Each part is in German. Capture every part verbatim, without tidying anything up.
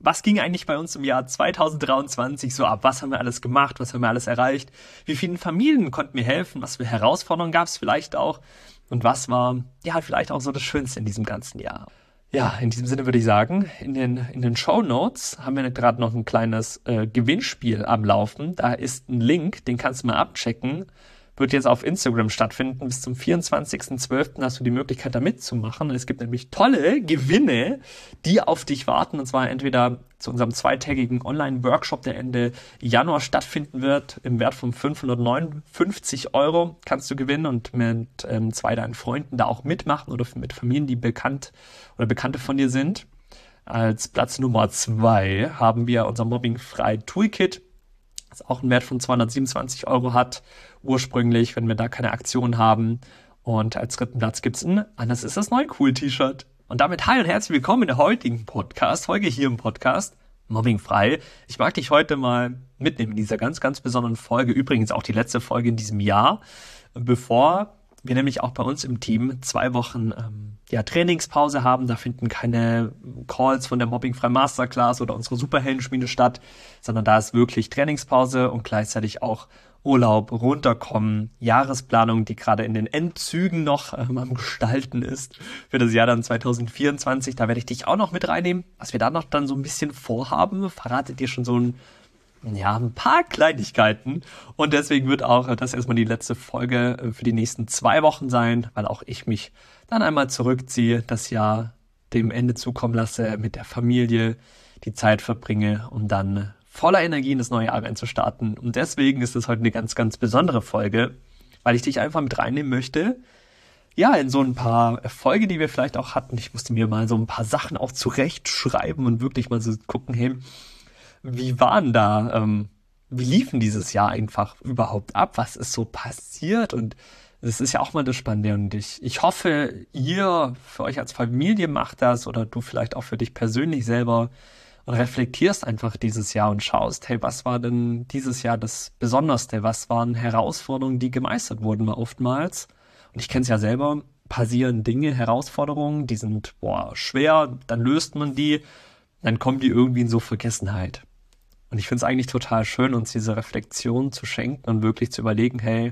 Was ging eigentlich bei uns im Jahr zwanzig dreiundzwanzig so ab? Was haben wir alles gemacht? Was haben wir alles erreicht? Wie vielen Familien konnten wir helfen? Was für Herausforderungen gab es vielleicht auch? Und was war, ja, vielleicht auch so das Schönste in diesem ganzen Jahr? Ja, in diesem Sinne würde ich sagen, in den, in den Shownotes haben wir gerade noch ein kleines äh, Gewinnspiel am Laufen. Da ist ein Link, den kannst du mal abchecken. Wird jetzt auf Instagram stattfinden. Bis zum vierundzwanzigsten zwölften hast du die Möglichkeit, da mitzumachen. Es gibt nämlich tolle Gewinne, die auf dich warten. Und zwar entweder zu unserem zweitägigen Online-Workshop, der Ende Januar stattfinden wird, im Wert von fünfhundertneunundfünfzig Euro kannst du gewinnen und mit ähm, zwei deinen Freunden da auch mitmachen oder mit Familien, die bekannt oder Bekannte von dir sind. Als Platz Nummer zwei haben wir unser Mobbing-Frei-Toolkit, das auch einen Wert von zweihundertsiebenundzwanzig Euro hat, ursprünglich, wenn wir da keine Aktion haben. Und als dritten Platz gibt es ein Anders ist das neu cool T-Shirt. Und damit hi und herzlich willkommen in der heutigen Podcast, heute hier im Podcast Mobbingfrei. Ich mag dich heute mal mitnehmen in dieser ganz, ganz besonderen Folge. Übrigens auch die letzte Folge in diesem Jahr, bevor wir nämlich auch bei uns im Team zwei Wochen ähm, ja, Trainingspause haben. Da finden keine Calls von der Mobbingfrei Masterclass oder unsere Superheldenschmiede statt, sondern da ist wirklich Trainingspause und gleichzeitig auch Urlaub, runterkommen, Jahresplanung, die gerade in den Endzügen noch ähm, am Gestalten ist für das Jahr dann zwanzig vierundzwanzig. Da werde ich dich auch noch mit reinnehmen, was wir da noch dann so ein bisschen vorhaben. Verrate dir schon so ein Ja, ein paar Kleinigkeiten und deswegen wird auch das erstmal die letzte Folge für die nächsten zwei Wochen sein, weil auch ich mich dann einmal zurückziehe, das Jahr dem Ende zukommen lasse, mit der Familie die Zeit verbringe, um dann voller Energie in das neue Jahr reinzustarten. Und deswegen ist es heute eine ganz, ganz besondere Folge, weil ich dich einfach mit reinnehmen möchte, ja, in so ein paar Erfolge, die wir vielleicht auch hatten. Ich musste mir mal so ein paar Sachen auch zurechtschreiben und wirklich mal so gucken, hey, wie waren da, ähm, wie liefen dieses Jahr einfach überhaupt ab? Was ist so passiert? Und das ist ja auch mal das Spannende. Und ich, ich hoffe, ihr für euch als Familie macht das oder du vielleicht auch für dich persönlich selber und reflektierst einfach dieses Jahr und schaust, hey, was war denn dieses Jahr das Besonderste? Was waren Herausforderungen, die gemeistert wurden mal oftmals? Und ich kenne es ja selber, passieren Dinge, Herausforderungen, die sind, boah, schwer, dann löst man die, dann kommen die irgendwie in so Vergessenheit. Und ich finde es eigentlich total schön, uns diese Reflexion zu schenken und wirklich zu überlegen, hey,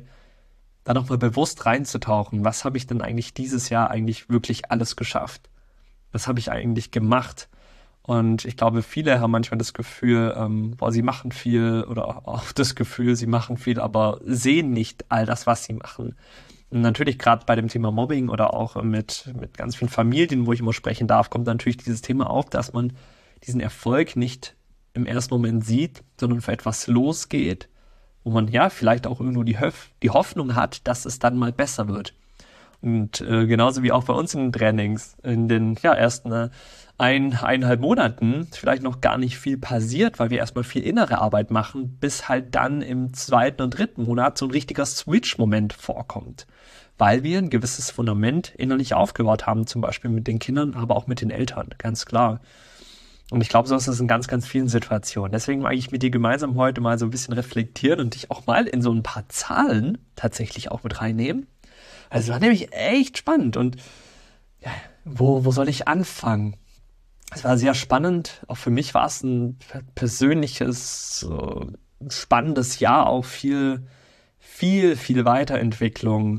da nochmal bewusst reinzutauchen. Was habe ich denn eigentlich dieses Jahr eigentlich wirklich alles geschafft? Was habe ich eigentlich gemacht? Und ich glaube, viele haben manchmal das Gefühl, ähm, boah, sie machen viel oder auch das Gefühl, sie machen viel, aber sehen nicht all das, was sie machen. Und natürlich gerade bei dem Thema Mobbing oder auch mit, mit ganz vielen Familien, wo ich immer sprechen darf, kommt natürlich dieses Thema auf, dass man diesen Erfolg nicht im ersten Moment sieht, sondern für etwas losgeht, wo man ja vielleicht auch irgendwo die, Hoff- die Hoffnung hat, dass es dann mal besser wird. Und äh, genauso wie auch bei uns in den Trainings, in den ja, ersten äh, ein, eineinhalb Monaten vielleicht noch gar nicht viel passiert, weil wir erstmal viel innere Arbeit machen, bis halt dann im zweiten und dritten Monat so ein richtiger Switch-Moment vorkommt. Weil wir ein gewisses Fundament innerlich aufgebaut haben, zum Beispiel mit den Kindern, aber auch mit den Eltern, ganz klar. Und ich glaube, so ist es in ganz, ganz vielen Situationen. Deswegen mag ich mit dir gemeinsam heute mal so ein bisschen reflektieren und dich auch mal in so ein paar Zahlen tatsächlich auch mit reinnehmen. Also war nämlich echt spannend. Und ja, wo, wo soll ich anfangen? Es war sehr spannend. Auch für mich war es ein persönliches, so spannendes Jahr. Auch viel, viel, viel Weiterentwicklung.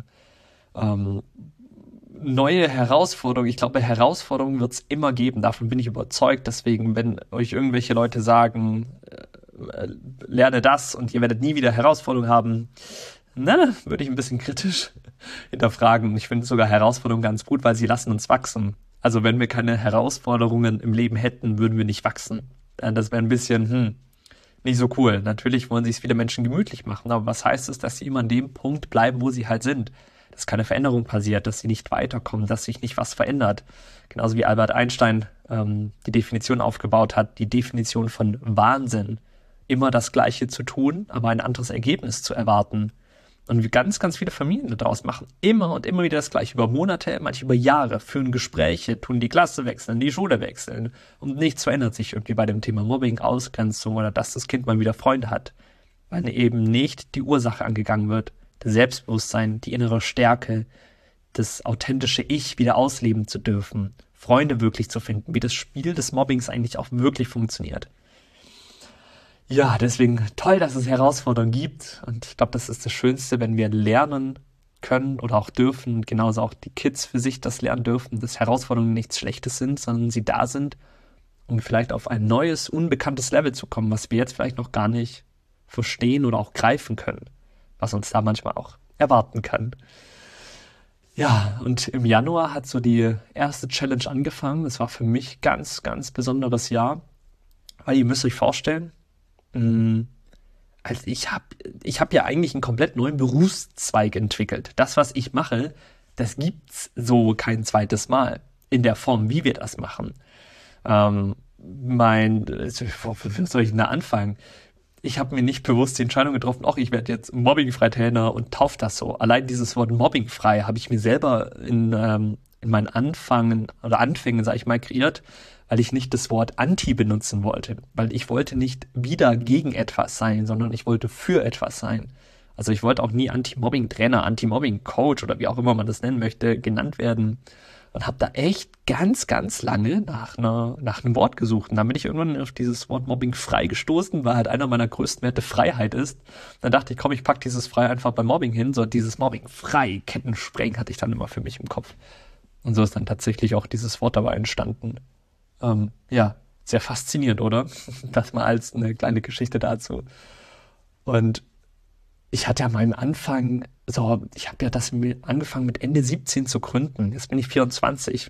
Ähm, neue Herausforderungen. Ich glaube, Herausforderungen wird es immer geben. Davon bin ich überzeugt. Deswegen, wenn euch irgendwelche Leute sagen, äh, lerne das und ihr werdet nie wieder Herausforderungen haben, na, würde ich ein bisschen kritisch hinterfragen. Ich finde sogar Herausforderungen ganz gut, weil sie lassen uns wachsen. Also wenn wir keine Herausforderungen im Leben hätten, würden wir nicht wachsen. Das wäre ein bisschen, hm, nicht so cool. Natürlich wollen sich viele Menschen gemütlich machen, aber was heißt es, dass sie immer an dem Punkt bleiben, wo sie halt sind? Dass keine Veränderung passiert, dass sie nicht weiterkommen, dass sich nicht was verändert. Genauso wie Albert Einstein ähm, die Definition aufgebaut hat, die Definition von Wahnsinn. Immer das Gleiche zu tun, aber ein anderes Ergebnis zu erwarten. Und wie ganz, ganz viele Familien daraus machen immer und immer wieder das Gleiche. Über Monate, manche über Jahre, führen Gespräche, tun die Klasse wechseln, die Schule wechseln. Und nichts verändert sich irgendwie bei dem Thema Mobbing, Ausgrenzung oder dass das Kind mal wieder Freunde hat. Weil eben nicht die Ursache angegangen wird. Das Selbstbewusstsein, die innere Stärke, das authentische Ich wieder ausleben zu dürfen. Freunde wirklich zu finden, wie das Spiel des Mobbings eigentlich auch wirklich funktioniert. Ja, deswegen toll, dass es Herausforderungen gibt und ich glaube, das ist das Schönste, wenn wir lernen können oder auch dürfen, genauso auch die Kids für sich das lernen dürfen, dass Herausforderungen nichts Schlechtes sind, sondern sie da sind, um vielleicht auf ein neues, unbekanntes Level zu kommen, was wir jetzt vielleicht noch gar nicht verstehen oder auch greifen können, was uns da manchmal auch erwarten kann. Ja, und im Januar hat so die erste Challenge angefangen. Das war für mich ganz, ganz besonderes Jahr, weil ihr müsst euch vorstellen, mh, also ich habe ich hab ja eigentlich einen komplett neuen Berufszweig entwickelt. Das, was ich mache, das gibt's so kein zweites Mal in der Form, wie wir das machen. Ähm, mein, wo soll ich denn da anfangen? Ich habe mir nicht bewusst die Entscheidung getroffen, ach, ich werde jetzt mobbingfrei Trainer und taufe das so. Allein dieses Wort mobbingfrei habe ich mir selber in, ähm, in meinen Anfangen oder Anfängen, sage ich mal, kreiert, weil ich nicht das Wort anti benutzen wollte. Weil ich wollte nicht wieder gegen etwas sein, sondern ich wollte für etwas sein. Also ich wollte auch nie Anti-Mobbing-Trainer, Anti-Mobbing-Coach oder wie auch immer man das nennen möchte, genannt werden. Und habe da echt ganz, ganz lange nach, einer, nach einem Wort gesucht. Und dann bin ich irgendwann auf dieses Wort Mobbing frei gestoßen, weil halt einer meiner größten Werte Freiheit ist. Dann dachte ich, komm, ich pack dieses frei einfach beim Mobbing hin. So dieses Mobbing frei, Kettensprengen hatte ich dann immer für mich im Kopf. Und so ist dann tatsächlich auch dieses Wort dabei entstanden. Ähm, ja, sehr faszinierend, oder? Das mal als eine kleine Geschichte dazu. Und ich hatte ja mal am Anfang, so, ich habe ja das angefangen mit Ende siebzehn zu gründen. Jetzt bin ich vierundzwanzig.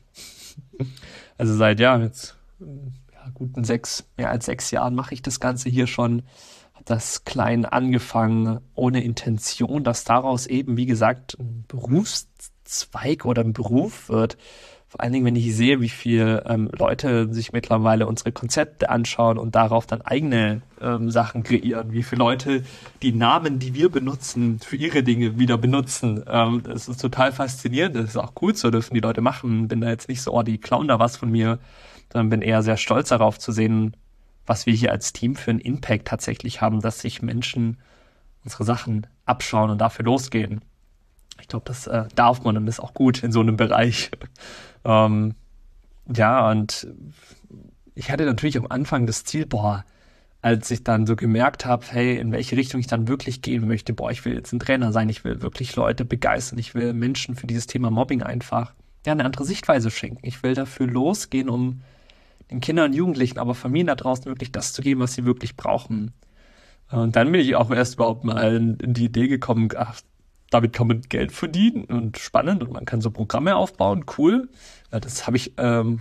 Also seit, ja, jetzt ja, guten sechs, mehr als sechs Jahren mache ich das Ganze hier schon. Habe das klein angefangen, ohne Intention, dass daraus eben, wie gesagt, ein Berufszweig oder ein Beruf wird. Vor allen Dingen, wenn ich sehe, wie viele ähm, Leute sich mittlerweile unsere Konzepte anschauen und darauf dann eigene ähm, Sachen kreieren. Wie viele Leute die Namen, die wir benutzen, für ihre Dinge wieder benutzen. Ähm, das ist total faszinierend. Das ist auch cool, so dürfen die Leute machen. Bin da jetzt nicht so, oh, die klauen da was von mir, sondern bin eher sehr stolz darauf zu sehen, was wir hier als Team für einen Impact tatsächlich haben, dass sich Menschen unsere Sachen abschauen und dafür losgehen. Ich glaube, das äh, darf man und ist auch gut in so einem Bereich. ähm, ja, und ich hatte natürlich am Anfang das Ziel, boah, als ich dann so gemerkt habe, hey, in welche Richtung ich dann wirklich gehen möchte, boah, ich will jetzt ein Trainer sein, ich will wirklich Leute begeistern, ich will Menschen für dieses Thema Mobbing einfach ja, eine andere Sichtweise schenken. Ich will dafür losgehen, um den Kindern und Jugendlichen, aber Familien da draußen wirklich das zu geben, was sie wirklich brauchen. Und dann bin ich auch erst überhaupt mal in, in die Idee gekommen, ach, damit kann man Geld verdienen und spannend und man kann so Programme aufbauen, cool. Ja, das habe ich, ähm,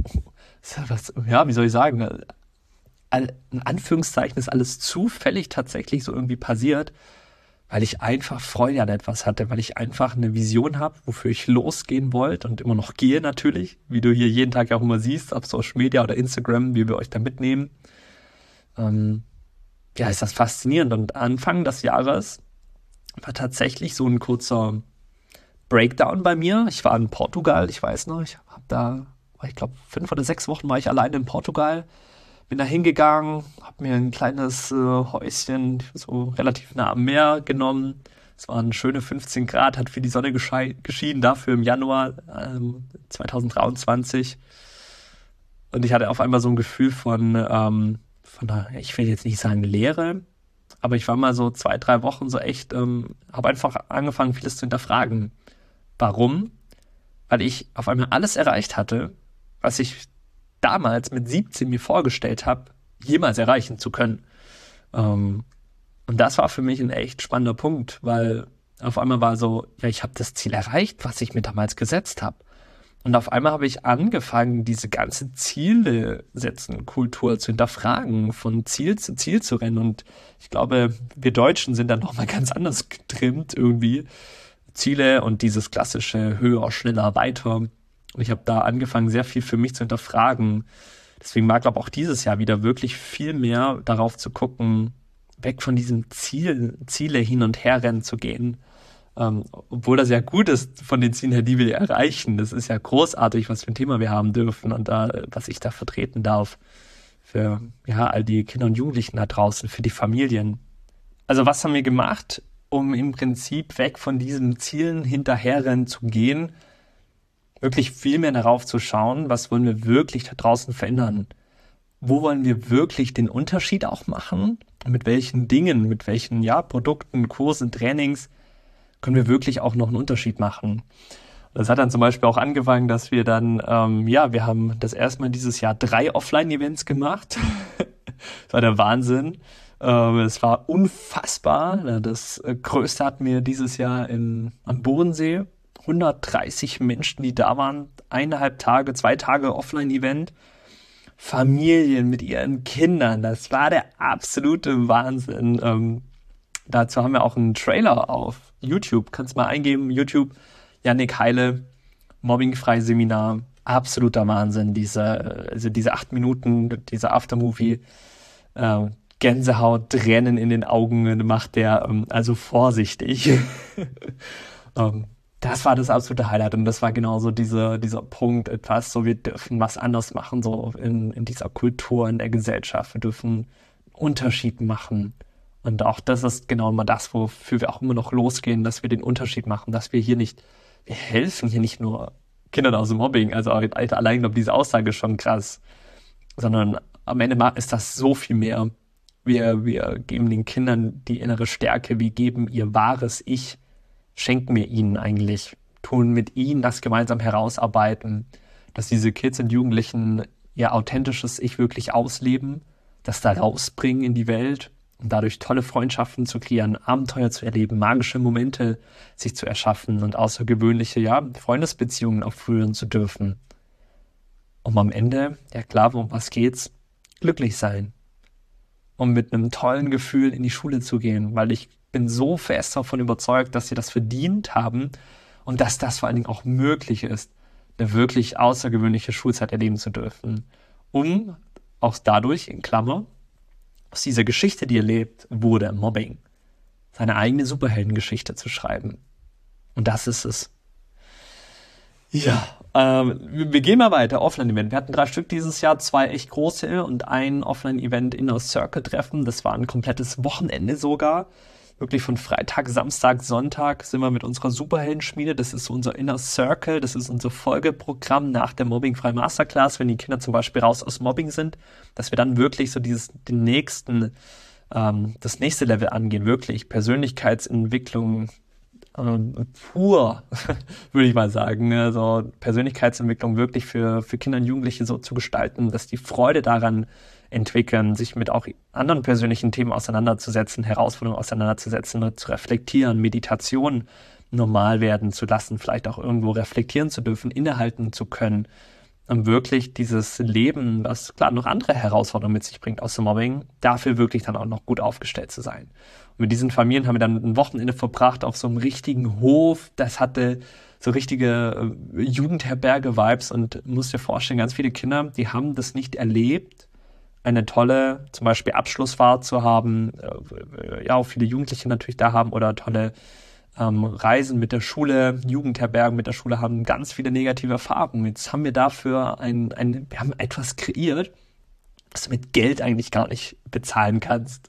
was, ja, wie soll ich sagen, in Anführungszeichen ist alles zufällig tatsächlich so irgendwie passiert, weil ich einfach Freude an etwas hatte, weil ich einfach eine Vision habe, wofür ich losgehen wollte und immer noch gehe natürlich, wie du hier jeden Tag auch immer siehst, auf Social Media oder Instagram, wie wir euch da mitnehmen. Ähm, ja, ist das faszinierend. Und Anfang des Jahres war tatsächlich so ein kurzer Breakdown bei mir. Ich war in Portugal, ich weiß noch, ich habe da, ich glaube, fünf oder sechs Wochen war ich alleine in Portugal. Bin da hingegangen, habe mir ein kleines äh, Häuschen so relativ nah am Meer genommen. Es waren schöne fünfzehn Grad, hat für die Sonne geschei- geschienen, dafür im Januar ähm, zwanzig dreiundzwanzig. Und ich hatte auf einmal so ein Gefühl von, ähm, von einer, ich will jetzt nicht sagen Leere, aber ich war mal so zwei, drei Wochen so echt, ähm, habe einfach angefangen, vieles zu hinterfragen. Warum? Weil ich auf einmal alles erreicht hatte, was ich damals mit siebzehn mir vorgestellt habe, jemals erreichen zu können. Ähm, und das war für mich ein echt spannender Punkt, weil auf einmal war so, ja, ich habe das Ziel erreicht, was ich mir damals gesetzt habe. Und auf einmal habe ich angefangen, diese ganze Ziele setzen, Kultur zu hinterfragen, von Ziel zu Ziel zu rennen. Und ich glaube, wir Deutschen sind dann nochmal ganz anders getrimmt irgendwie. Ziele und dieses klassische höher, schneller, weiter. Und ich habe da angefangen, sehr viel für mich zu hinterfragen. Deswegen war, glaube ich, auch dieses Jahr wieder wirklich viel mehr darauf zu gucken, weg von diesem Ziel, Ziele hin und her rennen zu gehen. Ähm, obwohl das ja gut ist von den Zielen her, die wir erreichen. Das ist ja großartig, was für ein Thema wir haben dürfen und da, was ich da vertreten darf. Für ja all die Kinder und Jugendlichen da draußen, für die Familien. Also was haben wir gemacht, um im Prinzip weg von diesen Zielen hinterherrennen zu gehen? wirklich viel mehr darauf zu schauen, was wollen wir wirklich da draußen verändern? Wo wollen wir wirklich den Unterschied auch machen? Und mit welchen Dingen, mit welchen ja, Produkten, Kursen, Trainings können wir wirklich auch noch einen Unterschied machen? Das hat dann zum Beispiel auch angefangen, dass wir dann, ähm, ja, wir haben das erste Mal dieses Jahr drei Offline-Events gemacht. Das war der Wahnsinn. Ähm, es war unfassbar. Das Größte hatten wir dieses Jahr in, am Bodensee. hundertdreißig Menschen, die da waren. Eineinhalb Tage, zwei Tage Offline-Event. Familien mit ihren Kindern. Das war der absolute Wahnsinn. Ähm, dazu haben wir auch einen Trailer auf YouTube. Kannst mal eingeben, YouTube. Yannick Heile, Mobbingfrei Seminar, absoluter Wahnsinn, diese, also diese acht Minuten, dieser Aftermovie, äh, Gänsehaut, Tränen in den Augen macht der, ähm, also vorsichtig. ähm, das war das absolute Highlight und das war genauso diese, dieser Punkt, etwas, so wir dürfen was anders machen, so in, in dieser Kultur, in der Gesellschaft, wir dürfen einen Unterschied machen. Und auch das ist genau immer das, wofür wir auch immer noch losgehen, dass wir den Unterschied machen, dass wir hier nicht wir helfen hier nicht nur Kindern aus dem Mobbing, also allein, glaube diese Aussage ist schon krass, sondern am Ende ist das so viel mehr. Wir, wir geben den Kindern die innere Stärke, wir geben ihr wahres Ich, schenken wir ihnen eigentlich, tun mit ihnen das gemeinsam herausarbeiten, dass diese Kids und Jugendlichen ihr authentisches Ich wirklich ausleben, das da rausbringen in die Welt, und dadurch tolle Freundschaften zu kreieren, Abenteuer zu erleben, magische Momente sich zu erschaffen und außergewöhnliche, ja, Freundesbeziehungen auch führen zu dürfen. Um am Ende, ja klar, um was geht's? Glücklich sein. Um mit einem tollen Gefühl in die Schule zu gehen, weil ich bin so fest davon überzeugt, dass sie das verdient haben und dass das vor allen Dingen auch möglich ist, eine wirklich außergewöhnliche Schulzeit erleben zu dürfen. Um auch dadurch, in Klammer, aus dieser Geschichte, die er lebt, wurde Mobbing, seine eigene Superheldengeschichte zu schreiben. Und das ist es. Ja, ähm, wir, wir gehen mal weiter. Offline-Event. Wir hatten drei Stück dieses Jahr, zwei echt große und ein Offline-Event Inner Circle-Treffen. Das war ein komplettes Wochenende sogar. Wirklich von Freitag, Samstag, Sonntag sind wir mit unserer Superheldenschmiede. Das ist so unser Inner Circle. Das ist unser Folgeprogramm nach der Mobbingfrei Masterclass, wenn die Kinder zum Beispiel raus aus Mobbing sind, dass wir dann wirklich so dieses, den nächsten, ähm, das nächste Level angehen. Wirklich Persönlichkeitsentwicklung ähm, pur, würde ich mal sagen. Also Persönlichkeitsentwicklung wirklich für, für Kinder und Jugendliche so zu gestalten, dass die Freude daran entwickeln, sich mit auch anderen persönlichen Themen auseinanderzusetzen, Herausforderungen auseinanderzusetzen, zu reflektieren, Meditation normal werden zu lassen, vielleicht auch irgendwo reflektieren zu dürfen, innehalten zu können, um wirklich dieses Leben, was klar noch andere Herausforderungen mit sich bringt aus dem Mobbing, dafür wirklich dann auch noch gut aufgestellt zu sein. Und mit diesen Familien haben wir dann ein Wochenende verbracht auf so einem richtigen Hof, das hatte so richtige äh, Jugendherberge-Vibes und musst dir vorstellen, ganz viele Kinder, die haben das nicht erlebt, eine tolle, zum Beispiel Abschlussfahrt zu haben, äh, ja, auch viele Jugendliche natürlich da haben oder tolle ähm, Reisen mit der Schule, Jugendherbergen mit der Schule haben ganz viele negative Erfahrungen. Jetzt haben wir dafür ein, ein, wir haben etwas kreiert, was du mit Geld eigentlich gar nicht bezahlen kannst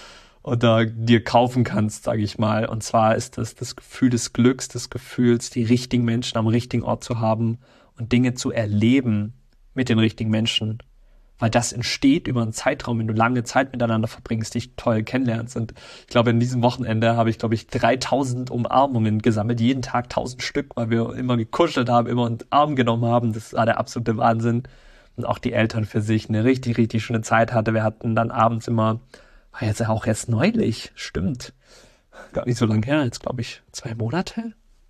oder dir kaufen kannst, sage ich mal. Und zwar ist das das Gefühl des Glücks, des Gefühls, die richtigen Menschen am richtigen Ort zu haben und Dinge zu erleben mit den richtigen Menschen. Weil das entsteht über einen Zeitraum, wenn du lange Zeit miteinander verbringst, dich toll kennenlernst. Und ich glaube, in diesem Wochenende habe ich, glaube ich, dreitausend Umarmungen gesammelt, jeden Tag tausend Stück, weil wir immer gekuschelt haben, immer einen Arm genommen haben. Das war der absolute Wahnsinn. Und auch die Eltern für sich eine richtig, richtig schöne Zeit hatte. Wir hatten dann abends immer, war jetzt auch erst neulich, stimmt, gar nicht so lange her, jetzt glaube ich zwei Monate?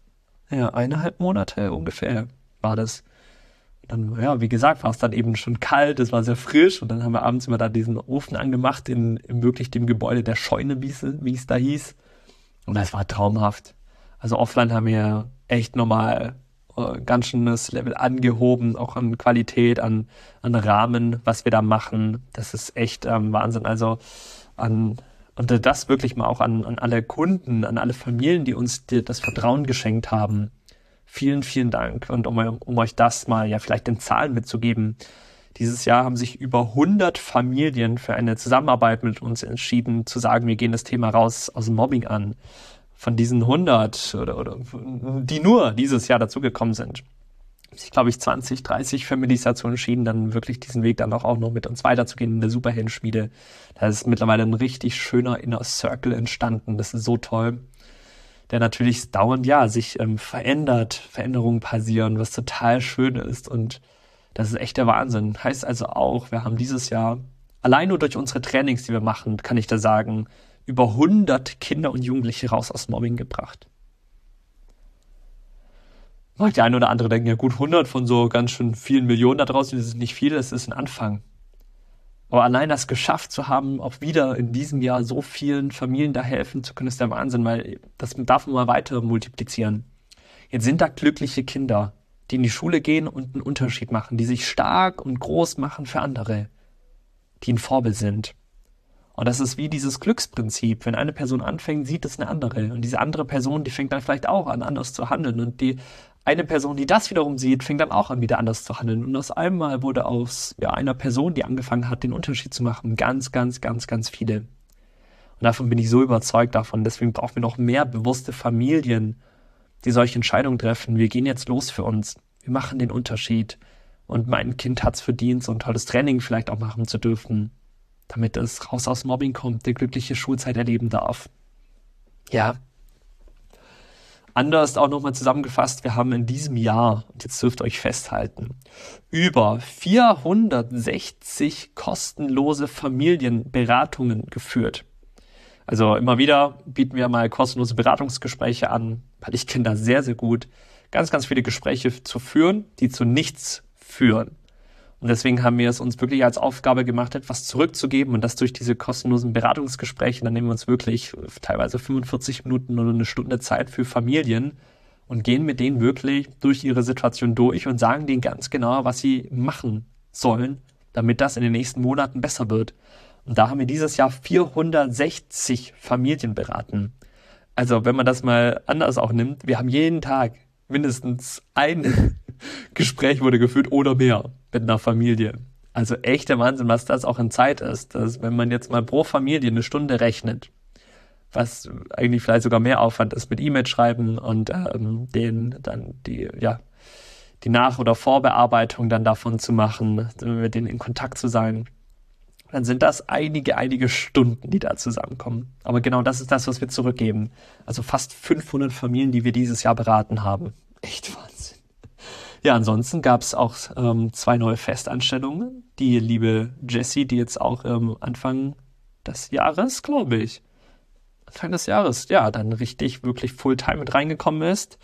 Ja, eineinhalb Monate ungefähr war das. Dann, ja, wie gesagt, war es dann eben schon kalt, es war sehr frisch und dann haben wir abends immer da diesen Ofen angemacht in, in wirklich dem Gebäude der Scheune, wie es, wie es da hieß. Und das war traumhaft. Also offline haben wir echt nochmal äh, ganz schönes Level angehoben, auch an Qualität, an, an Rahmen, was wir da machen. Das ist echt ähm, Wahnsinn. Also an und das wirklich mal auch an, an alle Kunden, an alle Familien, die uns die, das Vertrauen geschenkt haben. Vielen, vielen Dank. Und um, um euch das mal ja vielleicht in Zahlen mitzugeben, dieses Jahr haben sich über hundert Familien für eine Zusammenarbeit mit uns entschieden, zu sagen, wir gehen das Thema raus aus dem Mobbing an. Von diesen hundert, oder, oder die nur dieses Jahr dazugekommen sind, sich, glaube ich, zwanzig, dreißig Families dazu entschieden, dann wirklich diesen Weg dann auch, auch noch mit uns weiterzugehen in der Superheldenschmiede. Da ist mittlerweile ein richtig schöner Inner Circle entstanden. Das ist so toll. Der natürlich dauernd, ja, sich ähm, verändert, Veränderungen passieren, was total schön ist. Und das ist echt der Wahnsinn. Heißt also auch, wir haben dieses Jahr, allein nur durch unsere Trainings, die wir machen, kann ich da sagen, über hundert Kinder und Jugendliche raus aus Mobbing gebracht. Mag der eine oder andere denken, ja gut, hundert von so ganz schön vielen Millionen da draußen, das ist nicht viel, das ist ein Anfang. Aber allein das geschafft zu haben, auch wieder in diesem Jahr so vielen Familien da helfen zu können, ist der Wahnsinn, weil das darf man mal weiter multiplizieren. Jetzt sind da glückliche Kinder, die in die Schule gehen und einen Unterschied machen, die sich stark und groß machen für andere, die ein Vorbild sind. Und das ist wie dieses Glücksprinzip. Wenn eine Person anfängt, sieht es eine andere. Und diese andere Person, die fängt dann vielleicht auch an, anders zu handeln. Und die eine Person, die das wiederum sieht, fängt dann auch an, wieder anders zu handeln. Und aus einmal wurde aus ja, einer Person, die angefangen hat, den Unterschied zu machen, ganz, ganz, ganz, ganz viele. Und davon bin ich so überzeugt davon. Deswegen brauchen wir noch mehr bewusste Familien, die solche Entscheidungen treffen. Wir gehen jetzt los für uns. Wir machen den Unterschied. Und mein Kind hat es verdient, so ein tolles Training vielleicht auch machen zu dürfen, damit es raus aus Mobbing kommt, die glückliche Schulzeit erleben darf. Ja. Anders auch nochmal zusammengefasst, wir haben in diesem Jahr, und jetzt dürft ihr euch festhalten, über vierhundertsechzig kostenlose Familienberatungen geführt. Also immer wieder bieten wir mal kostenlose Beratungsgespräche an, weil ich kenne das sehr, sehr gut, ganz, ganz viele Gespräche zu führen, die zu nichts führen. Und deswegen haben wir es uns wirklich als Aufgabe gemacht, etwas zurückzugeben und das durch diese kostenlosen Beratungsgespräche. Dann nehmen wir uns wirklich teilweise fünfundvierzig Minuten oder eine Stunde Zeit für Familien und gehen mit denen wirklich durch ihre Situation durch und sagen denen ganz genau, was sie machen sollen, damit das in den nächsten Monaten besser wird. Und da haben wir dieses Jahr vierhundertsechzig Familien beraten. Also wenn man das mal anders auch nimmt, wir haben jeden Tag mindestens ein Gespräch wurde geführt oder mehr mit einer Familie. Also echt der Wahnsinn, was das auch in Zeit ist. Dass, wenn man jetzt mal pro Familie eine Stunde rechnet, was eigentlich vielleicht sogar mehr Aufwand ist mit E-Mail schreiben und ähm, denen dann die, ja, die Nach- oder Vorbearbeitung dann davon zu machen, mit denen in Kontakt zu sein, dann sind das einige, einige Stunden, die da zusammenkommen. Aber genau das ist das, was wir zurückgeben. Also fast fünfhundert Familien, die wir dieses Jahr beraten haben. Echt Wahnsinn. Ja, ansonsten gab es auch ähm, zwei neue Festanstellungen. Die liebe Jessie, die jetzt auch ähm, Anfang des Jahres, glaube ich, Anfang des Jahres, ja, dann richtig, wirklich Fulltime mit reingekommen ist.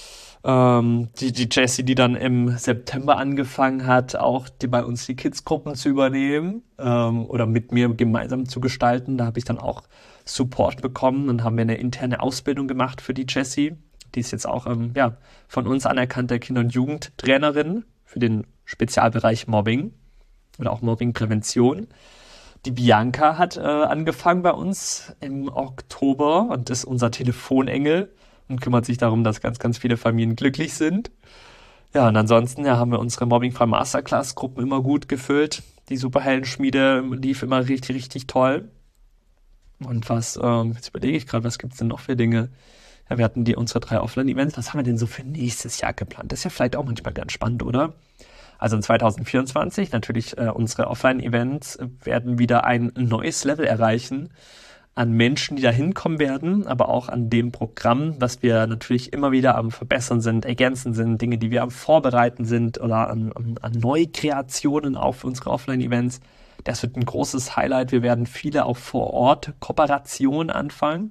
Ähm, die, die Jessie, die dann im September angefangen hat, auch die, bei uns die Kids-Gruppen zu übernehmen ähm, oder mit mir gemeinsam zu gestalten. Da habe ich dann auch Support bekommen. Dann haben wir eine interne Ausbildung gemacht für die Jessie. Die ist jetzt auch ähm, ja, von uns anerkannte Kinder- und Jugendtrainerin für den Spezialbereich Mobbing oder auch Mobbingprävention. Die Bianca hat äh, angefangen bei uns im Oktober und ist unser Telefonengel und kümmert sich darum, dass ganz, ganz viele Familien glücklich sind. Ja, und ansonsten ja, haben wir unsere Mobbingfrei Masterclass-Gruppen immer gut gefüllt. Die Superheldenschmiede lief immer richtig, richtig toll. Und was, ähm, jetzt überlege ich gerade, was gibt's denn noch für Dinge? Ja, wir hatten die unsere drei Offline-Events. Was haben wir denn so für nächstes Jahr geplant? Das ist ja vielleicht auch manchmal ganz spannend, oder? Also in zwanzig vierundzwanzig natürlich äh, unsere Offline-Events werden wieder ein neues Level erreichen an Menschen, die da hinkommen werden, aber auch an dem Programm, was wir natürlich immer wieder am Verbessern sind, ergänzen sind, Dinge, die wir am Vorbereiten sind oder an, an, an Neukreationen auch für unsere Offline-Events. Das wird ein großes Highlight. Wir werden viele auch vor Ort Kooperationen anfangen.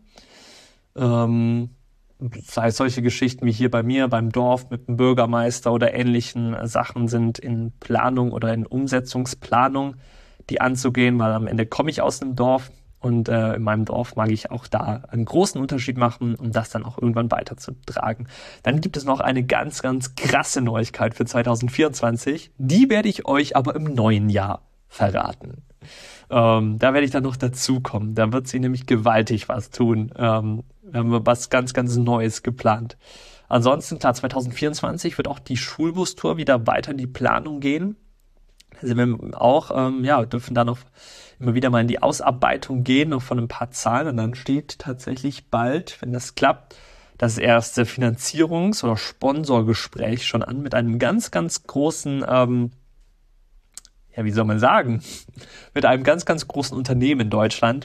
Ähm, sei es solche Geschichten wie hier bei mir beim Dorf mit dem Bürgermeister oder ähnlichen Sachen sind in Planung oder in Umsetzungsplanung, die anzugehen, weil am Ende komme ich aus einem Dorf und äh, in meinem Dorf mag ich auch da einen großen Unterschied machen, um das dann auch irgendwann weiterzutragen. Dann gibt es noch eine ganz, ganz krasse Neuigkeit für zwanzig vierundzwanzig. Die werde ich euch aber im neuen Jahr verraten. Ähm, da werde ich dann noch dazukommen. Da wird sie nämlich gewaltig was tun. Ähm, wir haben was ganz, ganz Neues geplant. Ansonsten, klar, zwanzig vierundzwanzig wird auch die Schulbustour wieder weiter in die Planung gehen. Da sind wir auch, ähm, ja, dürfen da noch immer wieder mal in die Ausarbeitung gehen, noch von ein paar Zahlen. Und dann steht tatsächlich bald, wenn das klappt, das erste Finanzierungs- oder Sponsorgespräch schon an mit einem ganz, ganz großen, ähm, ja, wie soll man sagen, mit einem ganz, ganz großen Unternehmen in Deutschland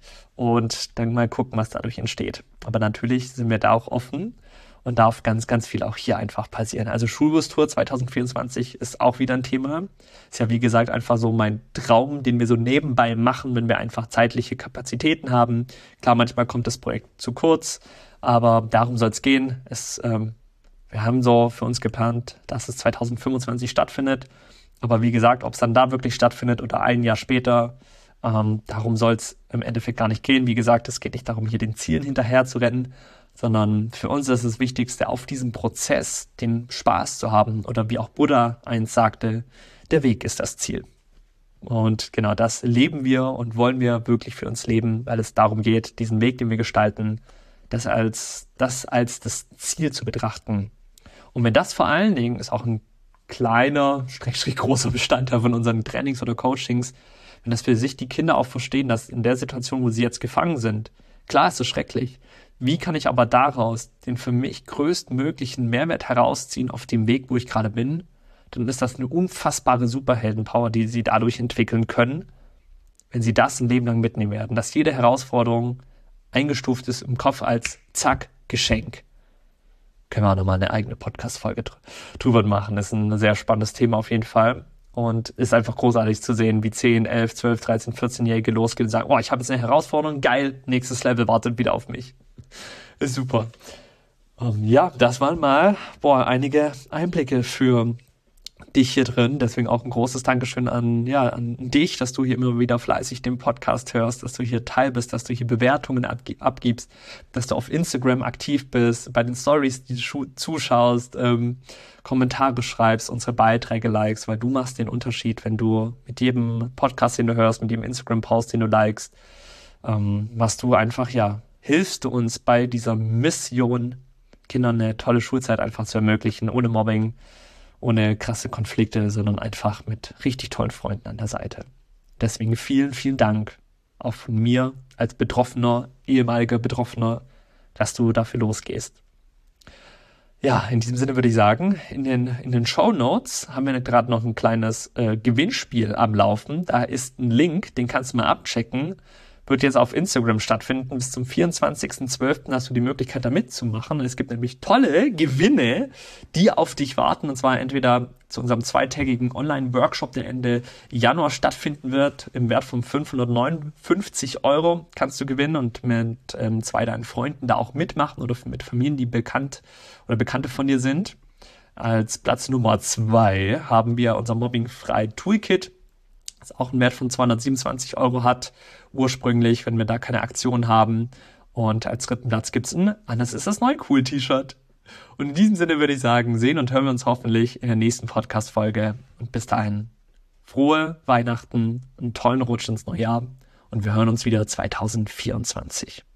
und dann mal gucken, was dadurch entsteht. Aber natürlich sind wir da auch offen und darf ganz, ganz viel auch hier einfach passieren. Also Schulbustour zwanzig vierundzwanzig ist auch wieder ein Thema. Ist ja wie gesagt einfach so mein Traum, den wir so nebenbei machen, wenn wir einfach zeitliche Kapazitäten haben. Klar, manchmal kommt das Projekt zu kurz, aber darum soll es gehen. Es, ähm, wir haben so für uns geplant, dass es zwanzig fünfundzwanzig stattfindet. Aber wie gesagt, ob es dann da wirklich stattfindet oder ein Jahr später, ähm, darum soll es im Endeffekt gar nicht gehen. Wie gesagt, es geht nicht darum, hier den Zielen hinterher zu rennen, sondern für uns ist das Wichtigste, auf diesem Prozess den Spaß zu haben. Oder wie auch Buddha einst sagte, der Weg ist das Ziel. Und genau das leben wir und wollen wir wirklich für uns leben, weil es darum geht, diesen Weg, den wir gestalten, das als das, als das Ziel zu betrachten. Und wenn das vor allen Dingen ist auch ein kleiner, schrägstrich großer Bestandteil von unseren Trainings oder Coachings, wenn das für sich die Kinder auch verstehen, dass in der Situation, wo sie jetzt gefangen sind, klar ist es schrecklich, wie kann ich aber daraus den für mich größtmöglichen Mehrwert herausziehen auf dem Weg, wo ich gerade bin, dann ist das eine unfassbare Superheldenpower, die sie dadurch entwickeln können, wenn sie das ein Leben lang mitnehmen werden, dass jede Herausforderung eingestuft ist im Kopf als zack, Geschenk. Können wir auch nochmal eine eigene Podcast-Folge drüber machen. Das ist ein sehr spannendes Thema auf jeden Fall. Und ist einfach großartig zu sehen, wie zehn, elf, zwölf, dreizehn, vierzehnjährige losgehen und sagen, oh, ich habe jetzt eine Herausforderung, geil, nächstes Level wartet wieder auf mich. Ist super. Um, ja, das waren mal, boah, einige Einblicke für dich hier drin. Deswegen auch ein großes Dankeschön an, ja, an dich, dass du hier immer wieder fleißig den Podcast hörst, dass du hier Teil bist, dass du hier Bewertungen abg- abgibst, dass du auf Instagram aktiv bist, bei den Stories, die du schu- zuschaust, ähm, Kommentare schreibst, unsere Beiträge likest, weil du machst den Unterschied, wenn du mit jedem Podcast, den du hörst, mit jedem Instagram-Post, den du likest, ähm, machst du einfach, ja, hilfst du uns bei dieser Mission, Kindern eine tolle Schulzeit einfach zu ermöglichen, ohne Mobbing, ohne krasse Konflikte, sondern einfach mit richtig tollen Freunden an der Seite. Deswegen vielen, vielen Dank auch von mir als Betroffener, ehemaliger Betroffener, dass du dafür losgehst. Ja, in diesem Sinne würde ich sagen, in den, in den Shownotes haben wir gerade noch ein kleines äh, Gewinnspiel am Laufen. Da ist ein Link, den kannst du mal abchecken. Wird jetzt auf Instagram stattfinden. Bis zum vierundzwanzigsten zwölften hast du die Möglichkeit, da mitzumachen. Es gibt nämlich tolle Gewinne, die auf dich warten. Und zwar entweder zu unserem zweitägigen Online-Workshop, der Ende Januar stattfinden wird, im Wert von fünfhundertneunundfünfzig Euro kannst du gewinnen und mit ähm, zwei deinen Freunden da auch mitmachen oder mit Familien, die bekannt oder Bekannte von dir sind. Als Platz Nummer zwei haben wir unser Mobbing-frei Toolkit, das auch einen Wert von zweihundertsiebenundzwanzig Euro hat, ursprünglich, wenn wir da keine Aktion haben. Und als dritten Platz gibt es ein Anders ist das neu cool T-Shirt. Und in diesem Sinne würde ich sagen, sehen und hören wir uns hoffentlich in der nächsten Podcast-Folge. Und bis dahin, frohe Weihnachten, einen tollen Rutsch ins neue Jahr und wir hören uns wieder zwanzig vierundzwanzig.